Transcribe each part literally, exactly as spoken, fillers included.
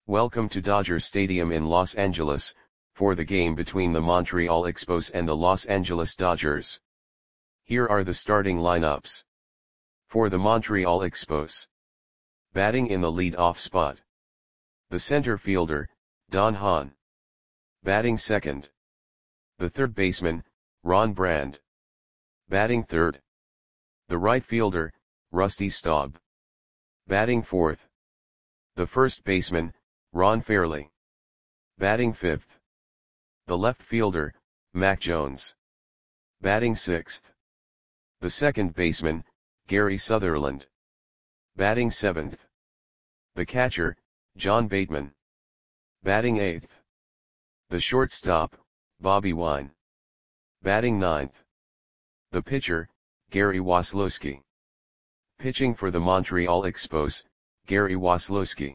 Welcome to Dodger Stadium in Los Angeles, for the game between the Montreal Expos and the Los Angeles Dodgers. Here are the starting lineups. For the Montreal Expos. Batting in the lead-off spot. The center fielder, Don Hahn. Batting second. The third baseman, Ron Brand. Batting third. The right fielder, Rusty Staub. Batting fourth. The first baseman, Ron Fairly. Batting fifth. The left fielder, Mac Jones. Batting sixth. The second baseman, Gary Sutherland. Batting seventh. The catcher, John Bateman. Batting eighth. The shortstop, Bobby Wine. Batting ninth. The pitcher, Gary Waslowski. Pitching for the Montreal Expos, Gary Waslowski.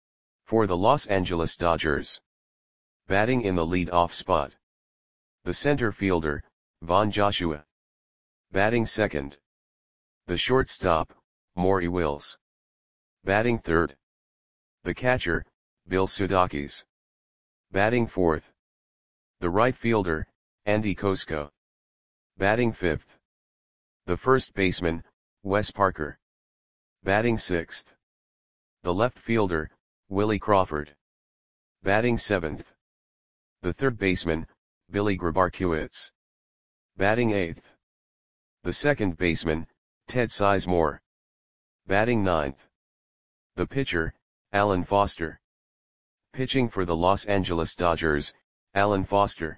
For the Los Angeles Dodgers. Batting in the lead-off spot. The center fielder, Von Joshua. Batting second. The shortstop, Maury Wills. Batting third. The catcher, Bill Sudakis. Batting fourth. The right fielder, Andy Kosko. Batting fifth. The first baseman, Wes Parker. Batting sixth. The left fielder, Willie Crawford. Batting seventh. The third baseman, Billy Grabarkiewicz. Batting eighth. The second baseman, Ted Sizemore. Batting ninth. The pitcher, Alan Foster. Pitching for the Los Angeles Dodgers, Alan Foster.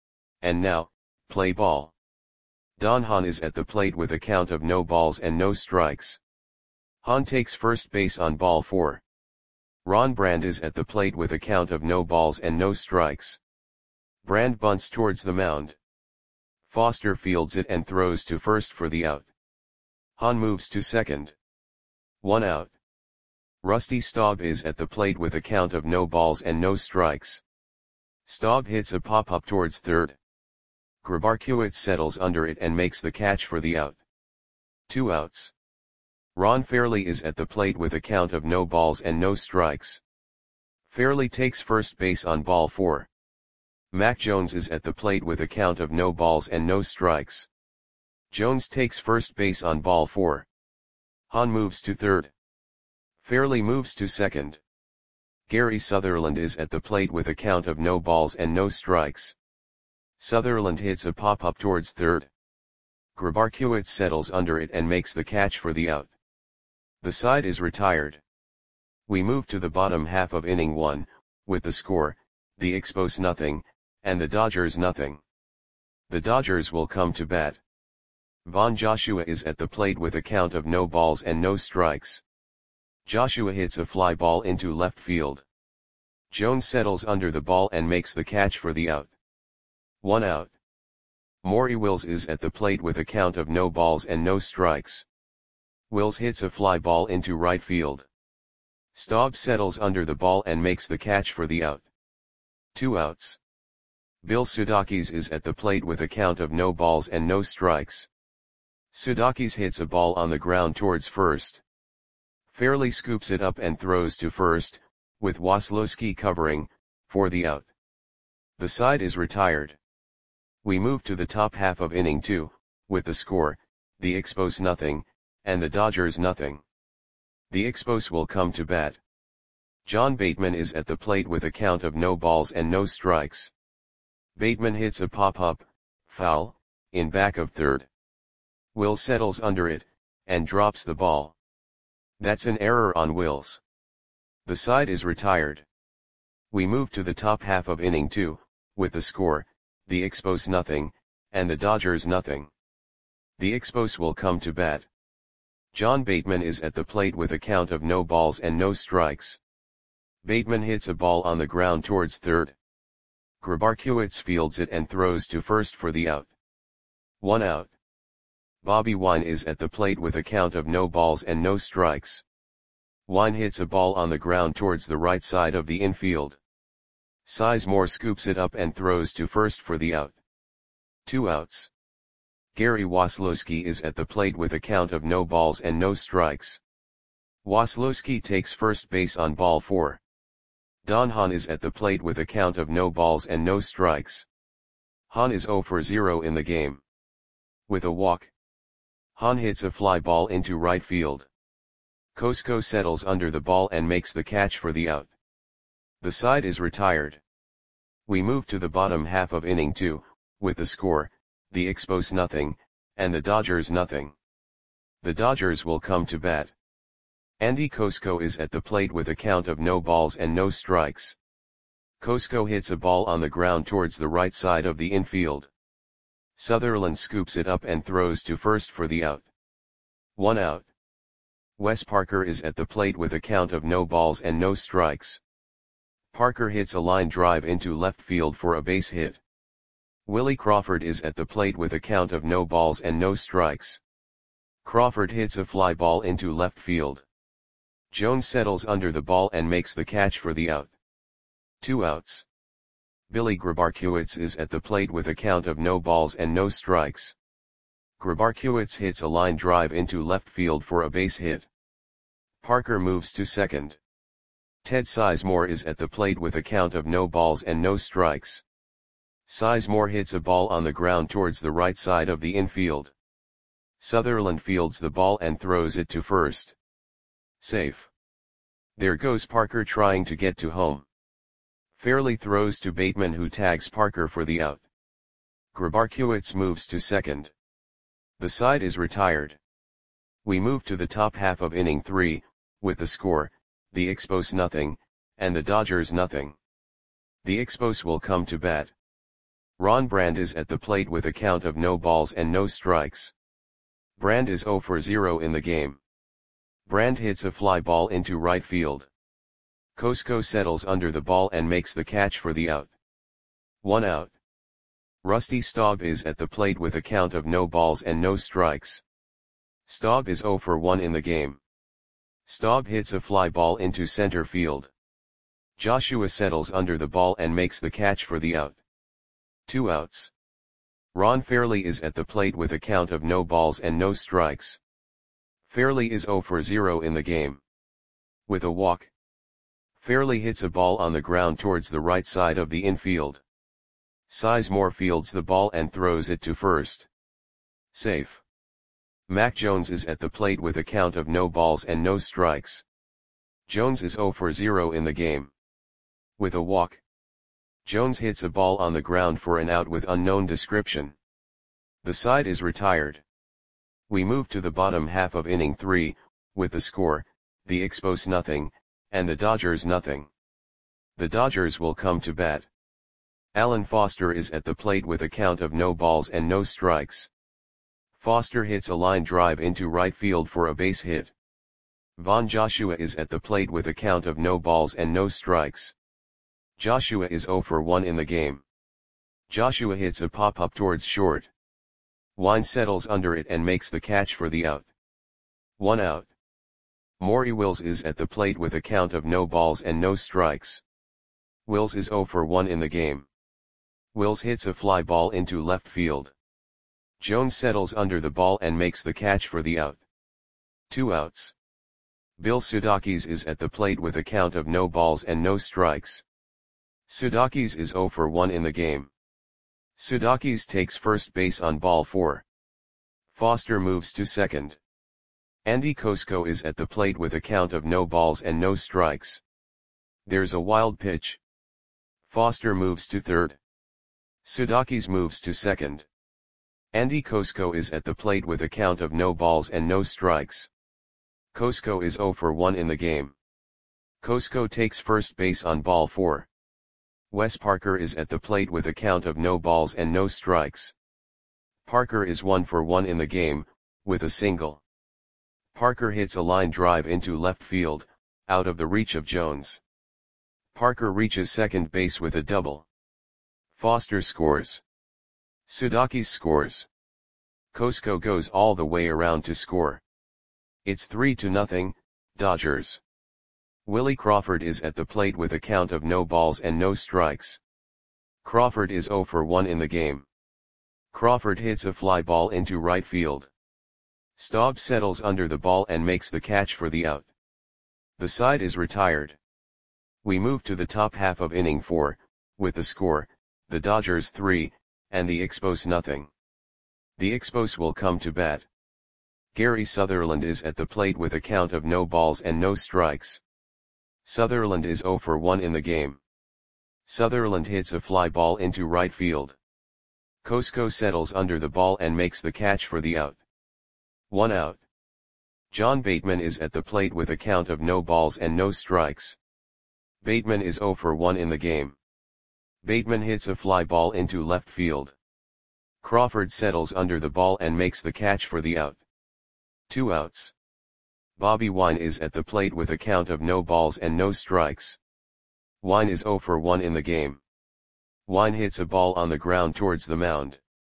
And now, play ball. Don Hahn is at the plate with a count of no balls and no strikes. Hahn takes first base on ball four. Ron Brand is at the plate with a count of no balls and no strikes. Brand bunts towards the mound. Foster fields it and throws to first for the out. Hahn moves to second. One out. Rusty Staub is at the plate with a count of no balls and no strikes. Staub hits a pop-up towards third. Grabarkiewicz settles under it and makes the catch for the out. Two outs. Ron Fairly is at the plate with a count of no balls and no strikes. Fairly takes first base on ball four. Mac Jones is at the plate with a count of no balls and no strikes. Jones takes first base on ball four. Hahn moves to third. Fairly moves to second. Gary Sutherland is at the plate with a count of no balls and no strikes. Sutherland hits a pop-up towards third. Grabarkiewicz settles under it and makes the catch for the out. The side is retired. We move to the bottom half of inning one, with the score, the Expos nothing, and the Dodgers nothing. The Dodgers will come to bat. Von Joshua is at the plate with a count of no balls and no strikes. Joshua hits a fly ball into left field. Jones settles under the ball and makes the catch for the out. One out. Maury Wills is at the plate with a count of no balls and no strikes. Wills hits a fly ball into right field. Staub settles under the ball and makes the catch for the out. Two outs. Bill Sudakis is at the plate with a count of no balls and no strikes. Sudakis hits a ball on the ground towards first. Fairly scoops it up and throws to first, with Waslowski covering, for the out. The side is retired. We move to the top half of inning two, with the score, the Expos nothing, and the Dodgers nothing. The Expos will come to bat. John Bateman is at the plate with a count of no balls and no strikes. Bateman hits a pop-up, foul, in back of third. Wills settles under it, and drops the ball. That's an error on Wills. The side is retired. We move to the top half of inning two, with the score, the Expos nothing, and the Dodgers nothing. The Expos will come to bat. John Bateman is at the plate with a count of no balls and no strikes. Bateman hits a ball on the ground towards third. Grabarkiewicz fields it and throws to first for the out. One out. Bobby Wine is at the plate with a count of no balls and no strikes. Wine hits a ball on the ground towards the right side of the infield. Sizemore scoops it up and throws to first for the out. Two outs. Gary Waslowski is at the plate with a count of no balls and no strikes. Waslowski takes first base on ball four. Don Hahn is at the plate with a count of no balls and no strikes. Hahn is zero for zero in the game. With a walk, Hahn hits a fly ball into right field. Cosco settles under the ball and makes the catch for the out. The side is retired. We move to the bottom half of inning two, with the score, the Expos nothing, and the Dodgers nothing. The Dodgers will come to bat. Andy Cosco is at the plate with a count of no balls and no strikes. Cosco hits a ball on the ground towards the right side of the infield. Sutherland scoops it up and throws to first for the out. One out. Wes Parker is at the plate with a count of no balls and no strikes. Parker hits a line drive into left field for a base hit. Willie Crawford is at the plate with a count of no balls and no strikes. Crawford hits a fly ball into left field. Jones settles under the ball and makes the catch for the out. Two outs. Billy Grabarkiewicz is at the plate with a count of no balls and no strikes. Grabarkiewicz hits a line drive into left field for a base hit. Parker moves to second. Ted Sizemore is at the plate with a count of no balls and no strikes. Sizemore hits a ball on the ground towards the right side of the infield. Sutherland fields the ball and throws it to first. Safe. There goes Parker trying to get to home. Fairley throws to Bateman, who tags Parker for the out. Grabarkiewicz moves to second. The side is retired. We move to the top half of inning three, with the score, the Expos nothing, and the Dodgers nothing. The Expos will come to bat. Ron Brand is at the plate with a count of no balls and no strikes. Brand is zero for zero in the game. Brand hits a fly ball into right field. Cosco settles under the ball and makes the catch for the out. One out. Rusty Staub is at the plate with a count of no balls and no strikes. Staub is zero for one in the game. Staub hits a fly ball into center field. Joshua settles under the ball and makes the catch for the out. Two outs. Ron Fairley is at the plate with a count of no balls and no strikes. Fairley is zero for zero in the game. With a walk, Fairley hits a ball on the ground towards the right side of the infield. Sizemore fields the ball and throws it to first. Safe. Mac Jones is at the plate with a count of no balls and no strikes. Jones is zero for zero in the game. With a walk, Jones hits a ball on the ground for an out with unknown description. The side is retired. We move to the bottom half of inning three, with the score, the Expos nothing, and the Dodgers nothing. The Dodgers will come to bat. Alan Foster is at the plate with a count of no balls and no strikes. Foster hits a line drive into right field for a base hit. Von Joshua is at the plate with a count of no balls and no strikes. Joshua is zero for one in the game. Joshua hits a pop-up towards short. Wine settles under it and makes the catch for the out. One out. Maury Wills is at the plate with a count of no balls and no strikes. Wills is zero for one in the game. Wills hits a fly ball into left field. Jones settles under the ball and makes the catch for the out. Two outs. Bill Sudakis is at the plate with a count of no balls and no strikes. Sudakis is zero for one in the game. Sudakis takes first base on ball four. Foster moves to second. Andy Cosco is at the plate with a count of no balls and no strikes. There's a wild pitch. Foster moves to third. Sudakis moves to second. Andy Cosco is at the plate with a count of no balls and no strikes. Cosco is zero for one in the game. Cosco takes first base on ball four. Wes Parker is at the plate with a count of no balls and no strikes. Parker is one for one in the game, with a single. Parker hits a line drive into left field, out of the reach of Jones. Parker reaches second base with a double. Foster scores. Sudakis scores. Cosco goes all the way around to score. It's three to nothing, Dodgers. Willie Crawford is at the plate with a count of no balls and no strikes. Crawford is zero for one in the game. Crawford hits a fly ball into right field. Staub settles under the ball and makes the catch for the out. The side is retired. We move to the top half of inning four, with the score, the Dodgers three, and the Expos nothing. The Expos will come to bat. Gary Sutherland is at the plate with a count of no balls and no strikes. Sutherland is oh for one in the game. Sutherland hits a fly ball into right field. Cosco settles under the ball and makes the catch for the out. One out. John Bateman is at the plate with a count of no balls and no strikes. Bateman is oh for one in the game. Bateman hits a fly ball into left field. Crawford settles under the ball and makes the catch for the out. Two outs. Bobby Wine is at the plate with a count of no balls and no strikes. Wine is oh for one in the game. Wine hits a ball on the ground towards the mound.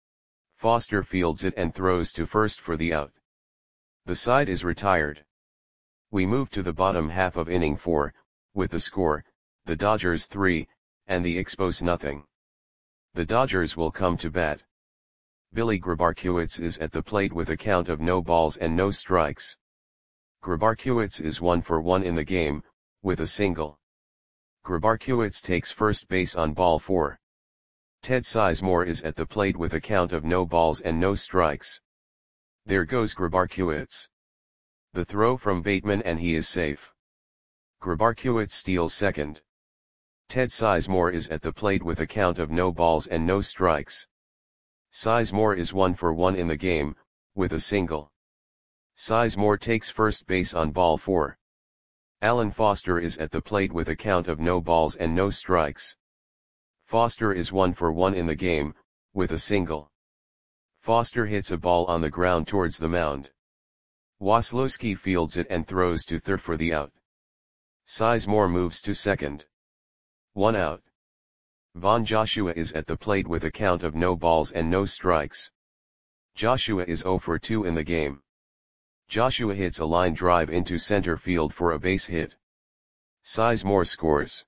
Foster fields it and throws to first for the out. The side is retired. We move to the bottom half of inning four, with the score, the Dodgers three, and the Expos nothing. The Dodgers will come to bat. Billy Grabarkewitz is at the plate with a count of no balls and no strikes. Grabarkewitz is one for one in the game, with a single. Grabarkewitz takes first base on ball four. Ted Sizemore is at the plate with a count of no balls and no strikes. There goes Grabarkewitz. The throw from Bateman and he is safe. Grabarkewitz steals second. Ted Sizemore is at the plate with a count of no balls and no strikes. Sizemore is one for one in the game, with a single. Sizemore takes first base on ball four. Alan Foster is at the plate with a count of no balls and no strikes. Foster is one for one in the game, with a single. Foster hits a ball on the ground towards the mound. Waslowski fields it and throws to third for the out. Sizemore moves to second. One out. Von Joshua is at the plate with a count of no balls and no strikes. Joshua is oh for two in the game. Joshua hits a line drive into center field for a base hit. Sizemore scores.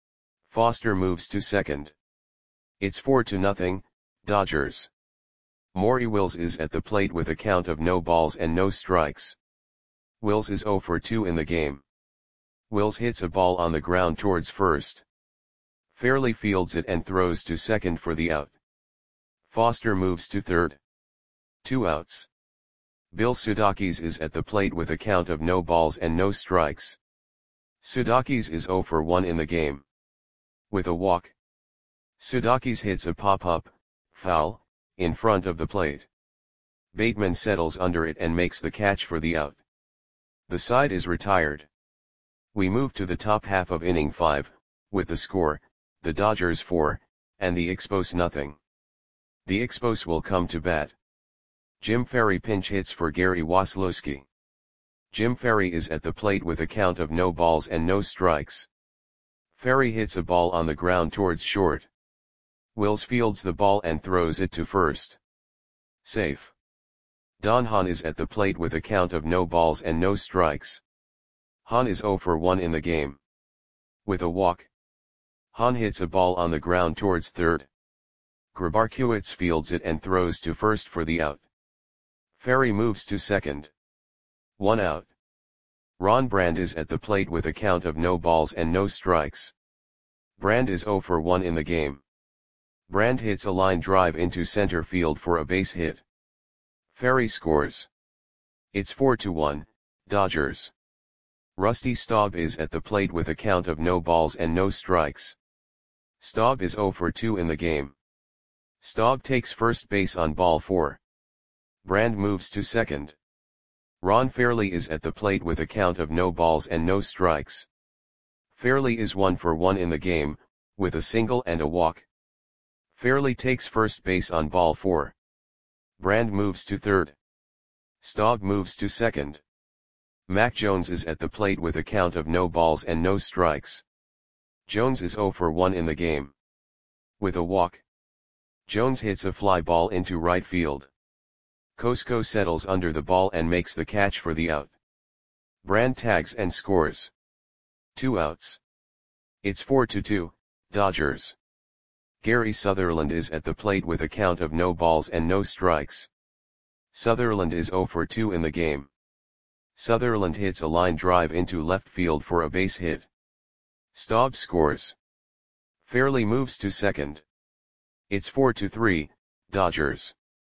Foster moves to second. It's four to nothing, Dodgers. Maury Wills is at the plate with a count of no balls and no strikes. Wills is oh for two in the game. Wills hits a ball on the ground towards first. Fairley fields it and throws to second for the out. Foster moves to third. Two outs. Bill Sudakis is at the plate with a count of no balls and no strikes. Sudakis is oh for one in the game. With a walk. Sudakis hits a pop-up, foul, in front of the plate. Bateman settles under it and makes the catch for the out. The side is retired. We move to the top half of inning five, with the score, the Dodgers four, and the Expos nothing. The Expos will come to bat. Jim Ferry pinch hits for Gary Waslowski. Jim Ferry is at the plate with a count of no balls and no strikes. Ferry hits a ball on the ground towards short. Wills fields the ball and throws it to first. Safe. Don Hahn is at the plate with a count of no balls and no strikes. Hahn is oh for one in the game. With a walk. Hahn hits a ball on the ground towards third. Grabarkewitz fields it and throws to first for the out. Ferry moves to second. One out. Ron Brand is at the plate with a count of no balls and no strikes. Brand is oh for one in the game. Brand hits a line drive into center field for a base hit. Ferry scores. It's four to one, Dodgers. Rusty Staub is at the plate with a count of no balls and no strikes. Staub is oh for two in the game. Staub takes first base on ball four. Brand moves to second. Ron Fairley is at the plate with a count of no balls and no strikes. Fairley is one for one in the game, with a single and a walk. Fairley takes first base on ball four. Brand moves to third. Staub moves to second. Mac Jones is at the plate with a count of no balls and no strikes. Jones is oh for one in the game. With a walk. Jones hits a fly ball into right field. Cosco settles under the ball and makes the catch for the out. Brand tags and scores. Two outs. It's four to two, Dodgers. Gary Sutherland is at the plate with a count of no balls and no strikes. Sutherland is oh for two in the game. Sutherland hits a line drive into left field for a base hit. Staub scores. Fairly moves to second. It's four to three, Dodgers.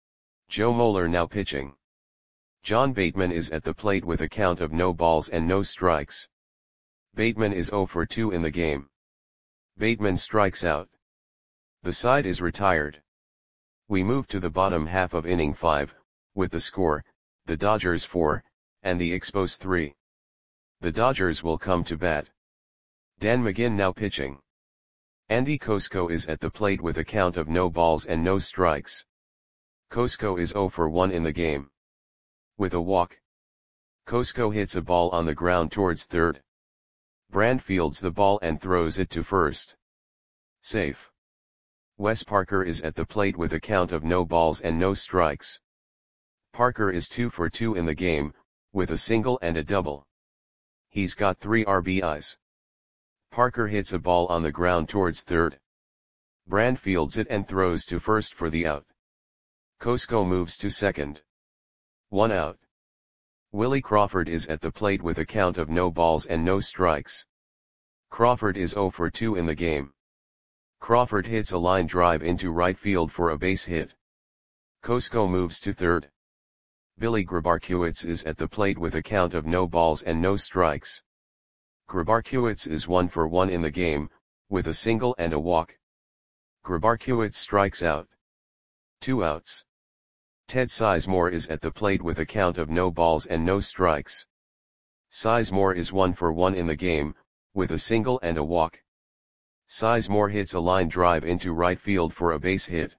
Joe Moeller now pitching. John Bateman is at the plate with a count of no balls and no strikes. Bateman is zero for two in the game. Bateman strikes out. The side is retired. We move to the bottom half of inning five, with the score, the Dodgers four, and the Expos three. The Dodgers will come to bat. Dan McGinn now pitching. Andy Kosko is at the plate with a count of no balls and no strikes. Kosko is zero for one in the game. With a walk. Kosko hits a ball on the ground towards third. Brand fields the ball and throws it to first. Safe. Wes Parker is at the plate with a count of no balls and no strikes. Parker is two for two in the game, with a single and a double. He's got three R B Is. Parker hits a ball on the ground towards third. Brand fields it and throws to first for the out. Kosko moves to second. One out. Willie Crawford is at the plate with a count of no balls and no strikes. Crawford is zero for two in the game. Crawford hits a line drive into right field for a base hit. Kosko moves to third. Billy Grabarkiewicz is at the plate with a count of no balls and no strikes. Grabarkiewicz is one for one in the game, with a single and a walk. Grabarkiewicz strikes out. Two outs. Ted Sizemore is at the plate with a count of no balls and no strikes. Sizemore is one for one in the game, with a single and a walk. Sizemore hits a line drive into right field for a base hit.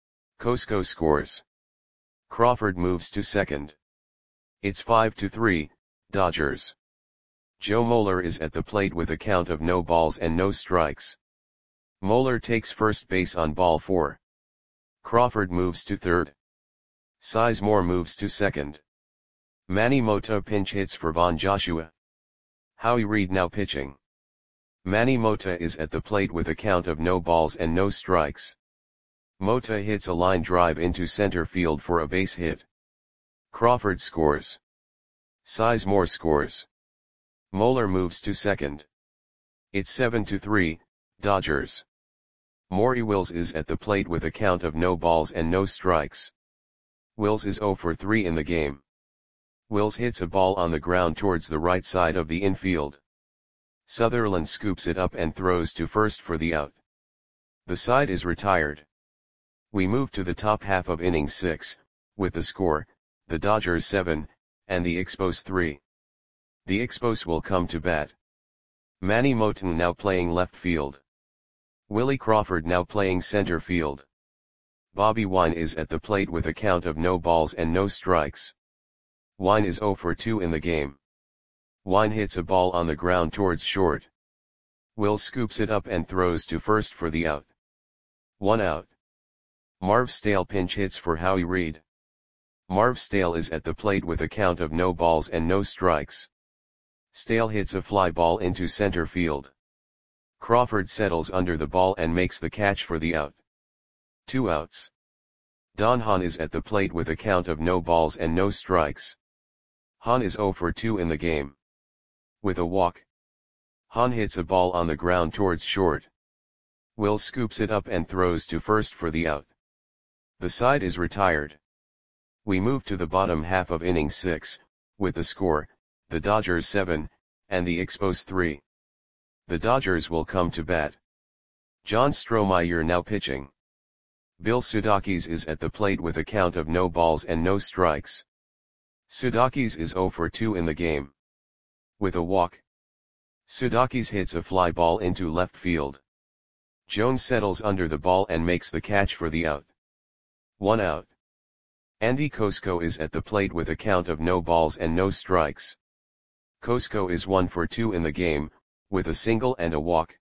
Kosko scores. Crawford moves to second. It's five to three, Dodgers. Joe Moeller is at the plate with a count of no balls and no strikes. Moeller takes first base on ball four. Crawford moves to third. Sizemore moves to second. Manny Mota pinch hits for Von Joshua. Howie Reed now pitching. Manny Mota is at the plate with a count of no balls and no strikes. Mota hits a line drive into center field for a base hit. Crawford scores. Sizemore scores. Moeller moves to second. It's seven to three, Dodgers. Maury Wills is at the plate with a count of no balls and no strikes. Wills is zero for three in the game. Wills hits a ball on the ground towards the right side of the infield. Sutherland scoops it up and throws to first for the out. The side is retired. We move to the top half of inning six, with the score, the Dodgers seven, and the Expos three. The Expos will come to bat. Manny Moton now playing left field. Willie Crawford now playing center field. Bobby Wine is at the plate with a count of no balls and no strikes. Wine is zero for two in the game. Wine hits a ball on the ground towards short. Will scoops it up and throws to first for the out. One out. Marv Stale pinch hits for Howie Reed. Marv Stale is at the plate with a count of no balls and no strikes. Stale hits a fly ball into center field. Crawford settles under the ball and makes the catch for the out. Two outs. Don Hahn is at the plate with a count of no balls and no strikes. Hahn is zero for two in the game. With a walk. Hahn hits a ball on the ground towards short. Will scoops it up and throws to first for the out. The side is retired. We move to the bottom half of inning six, with the score, the Dodgers seven, and the Expos three. The Dodgers will come to bat. John Strohmeyer now pitching. Bill Sudakis is at the plate with a count of no balls and no strikes. Sudakis is zero for two in the game. With a walk. Sudakis hits a fly ball into left field. Jones settles under the ball and makes the catch for the out. One out. Andy Kosko is at the plate with a count of no balls and no strikes. Kosko is one for two in the game, with a single and a walk.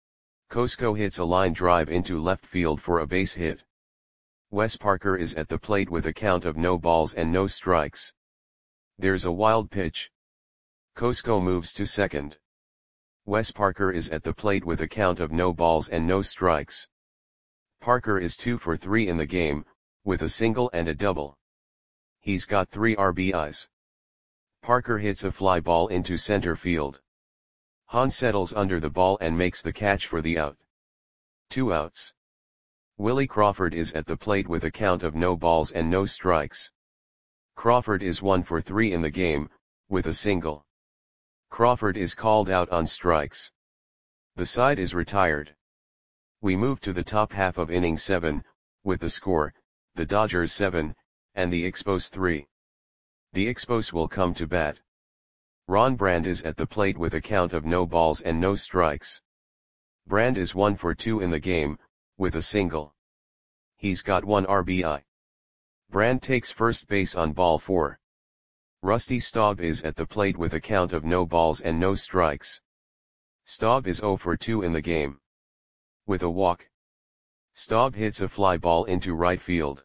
Kosko hits a line drive into left field for a base hit. Wes Parker is at the plate with a count of no balls and no strikes. There's a wild pitch. Kosko moves to second. Wes Parker is at the plate with a count of no balls and no strikes. Parker is two for three in the game, with a single and a double. He's got three R B Is. Parker hits a fly ball into center field. Hahn settles under the ball and makes the catch for the out. Two outs. Willie Crawford is at the plate with a count of no balls and no strikes. Crawford is one for three in the game, with a single. Crawford is called out on strikes. The side is retired. We move to the top half of inning seven, with the score, the Dodgers seven, and the Expos three. The Expos will come to bat. Ron Brand is at the plate with a count of no balls and no strikes. Brand is one for two in the game, with a single. He's got one R B I. Brand takes first base on ball four. Rusty Staub is at the plate with a count of no balls and no strikes. Staub is zero for two in the game. With a walk. Staub hits a fly ball into right field.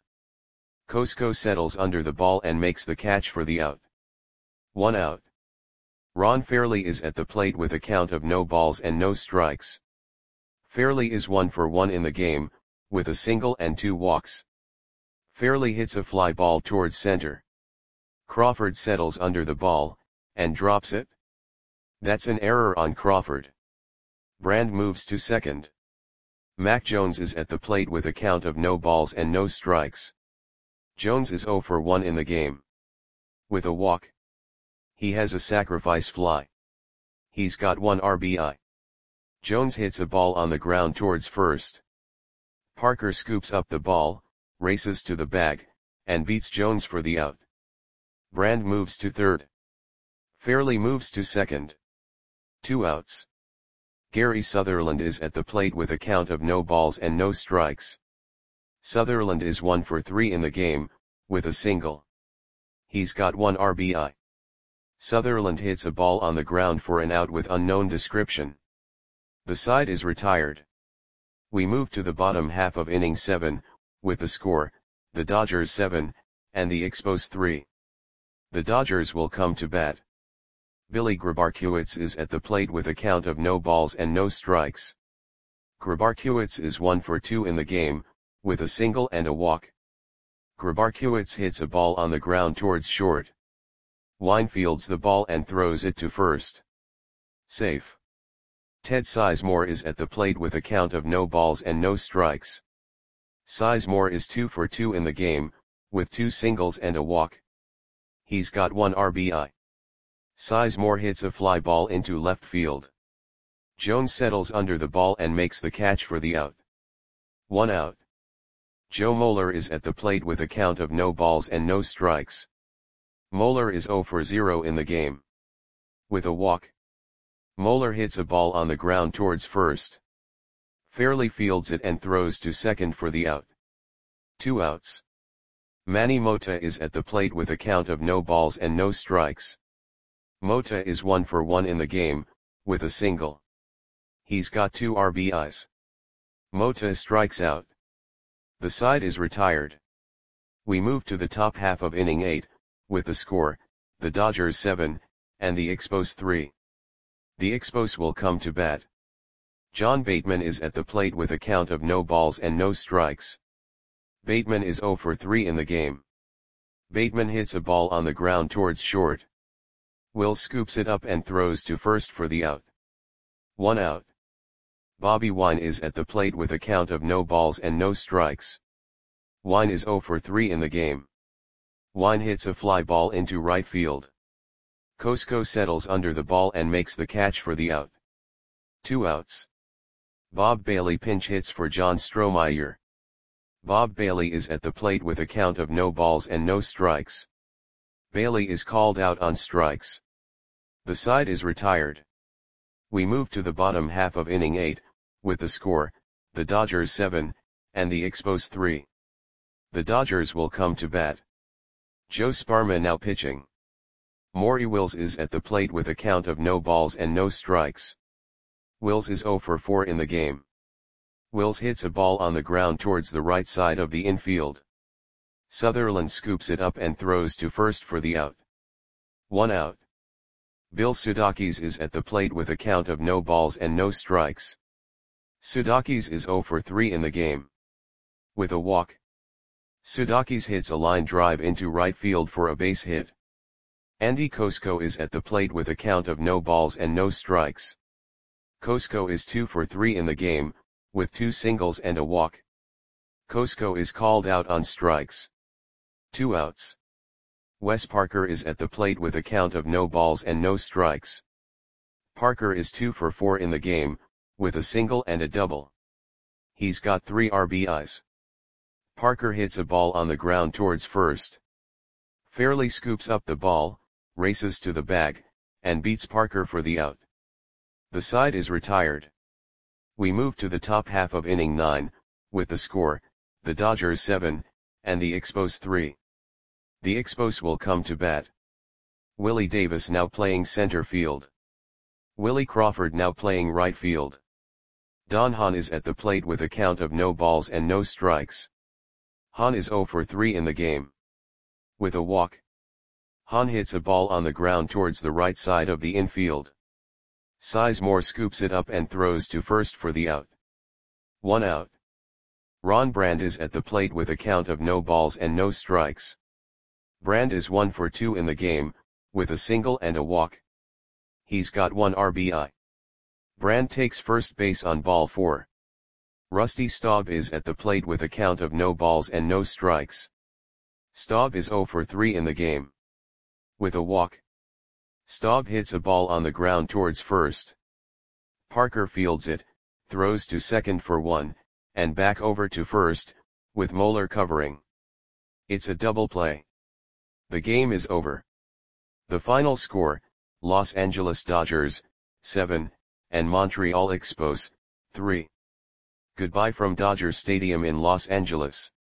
Cosco settles under the ball and makes the catch for the out. One out. Ron Fairley is at the plate with a count of no balls and no strikes. Fairley is one for one in the game, with a single and two walks. Fairley hits a fly ball towards center. Crawford settles under the ball, and drops it. That's an error on Crawford. Brand moves to second. Mac Jones is at the plate with a count of no balls and no strikes. Jones is zero for one in the game. With a walk. He has a sacrifice fly. He's got one R B I. Jones hits a ball on the ground towards first. Parker scoops up the ball, races to the bag, and beats Jones for the out. Brand moves to third. Fairley moves to second. Two outs. Gary Sutherland is at the plate with a count of no balls and no strikes. Sutherland is one for three in the game, with a single. He's got one R B I. Sutherland hits a ball on the ground for an out with unknown description. The side is retired. We move to the bottom half of inning seven, with the score, the Dodgers seven, and the Expos three. The Dodgers will come to bat. Billy Grabarkiewicz is at the plate with a count of no balls and no strikes. Grabarkiewicz is one for two in the game, with a single and a walk. Grabarkiewicz hits a ball on the ground towards short. Wine fields the ball and throws it to first. Safe. Ted Sizemore is at the plate with a count of no balls and no strikes. Sizemore is two for two in the game, with two singles and a walk. He's got one R B I. Sizemore hits a fly ball into left field. Jones settles under the ball and makes the catch for the out. One out. Joe Moeller is at the plate with a count of no balls and no strikes. Moeller is zero for zero in the game. With a walk. Moeller hits a ball on the ground towards first. Fairley fields it and throws to second for the out. Two outs. Manny Mota is at the plate with a count of no balls and no strikes. Mota is one for one in the game, with a single. He's got two R B Is. Mota strikes out. The side is retired. We move to the top half of inning eight, with the score, the Dodgers seven, and the Expos three. The Expos will come to bat. John Bateman is at the plate with a count of no balls and no strikes. Bateman is zero for three in the game. Bateman hits a ball on the ground towards short. Will scoops it up and throws to first for the out. One out. Bobby Wine is at the plate with a count of no balls and no strikes. Wine is zero for three in the game. Wine hits a fly ball into right field. Cosco settles under the ball and makes the catch for the out. Two outs. Bob Bailey pinch hits for John Strohmeyer. Bob Bailey is at the plate with a count of no balls and no strikes. Bailey is called out on strikes. The side is retired. We move to the bottom half of inning eight, with the score, the Dodgers seven, and the Expos three. The Dodgers will come to bat. Joe Sparma now pitching. Maury Wills is at the plate with a count of no balls and no strikes. Wills is zero for four in the game. Wills hits a ball on the ground towards the right side of the infield. Sutherland scoops it up and throws to first for the out. One out. Bill Sudakis is at the plate with a count of no balls and no strikes. Sudakis is zero for three in the game. With a walk. Sudakis hits a line drive into right field for a base hit. Andy Cosco is at the plate with a count of no balls and no strikes. Cosco is two for three in the game, with two singles and a walk. Cosco is called out on strikes. Two outs. Wes Parker is at the plate with a count of no balls and no strikes. Parker is two for four in the game, with a single and a double. He's got three R B Is. Parker hits a ball on the ground towards first. Fairley scoops up the ball, races to the bag, and beats Parker for the out. The side is retired. We move to the top half of inning nine, with the score, the Dodgers seven, and the Expos three. The Expos will come to bat. Willie Davis now playing center field. Willie Crawford now playing right field. Don Hahn is at the plate with a count of no balls and no strikes. Hahn is zero for three in the game. With a walk. Hahn hits a ball on the ground towards the right side of the infield. Sizemore scoops it up and throws to first for the out. One out. Ron Brand is at the plate with a count of no balls and no strikes. Brand is one for two in the game, with a single and a walk. He's got one R B I. Brand takes first base on ball four. Rusty Staub is at the plate with a count of no balls and no strikes. Staub is zero for three in the game. With a walk. Staub hits a ball on the ground towards first. Parker fields it, throws to second for one, and back over to first, with Moeller covering. It's a double play. The game is over. The final score, Los Angeles Dodgers, seven, and Montreal Expos, three. Goodbye from Dodger Stadium in Los Angeles.